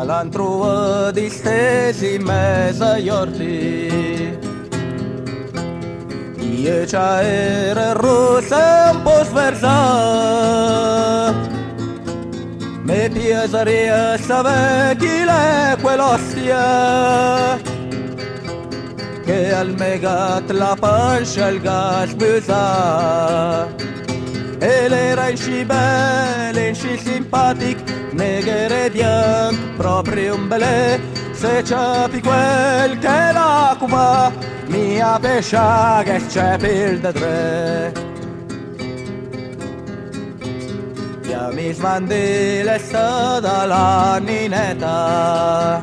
l'antro distesi in mezzo agli orti. Io c'era rossa un po' sversato, mi piacerebbe sapere chi è quell'ostia che al megat la pancia il gas busa. E l'era in sci belle, in sci simpatic, neghere bianco, proprio un belè. Se c'api quel che la cupa, mia pescia che c'è per da tre. Ja mi smandile sta dalla ninetta,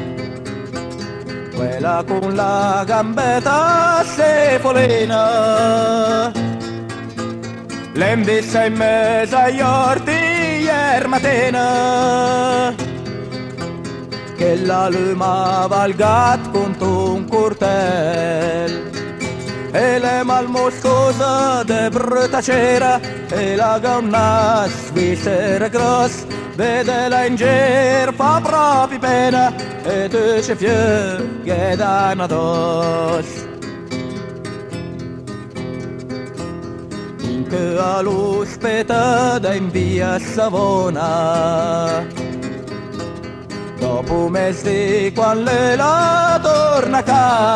quella con la gambetta sefolina, l'embissa in mezzo agli orti ieri mattina, che la lumava il gatto contro un cortel, e le malmoscosa de brutta cera, e la gonna svisera grossa, vede la in giro fa proprio pena, e dice fiù che danno addosso. In che all'ospedale in via Savona, dopo un mese quando la torna a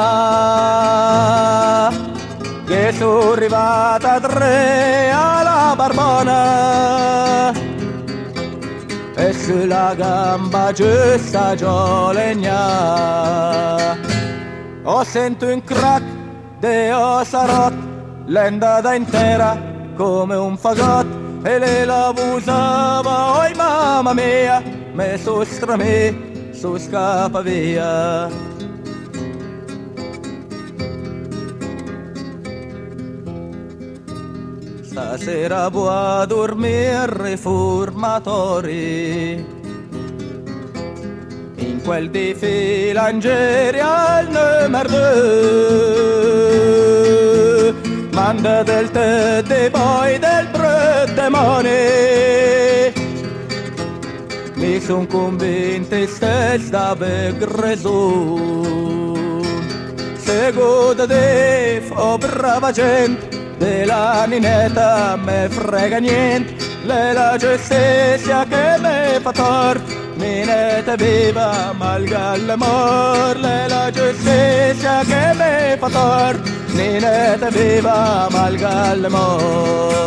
casa, che sono arrivata a 3 alla Barbona, e sulla gamba giusta già legna, ho sento un crack de ossa rotte, l'endata intera come un fagotto, e le la usava, oi mamma mia, me so stramè, so scappa via. Stasera vuoi a dormire riformatori, in quel di Filangieri al numero 2, manda del tè e poi del demone. Mi son convinti stessi da begreso, se goda de fa brava gente, della ninetta me frega niente, le la giustizia che me fa torto, ninetta viva malgrado l'amor, le la giustizia che me fa torto, ninetta viva malgrado l'amor.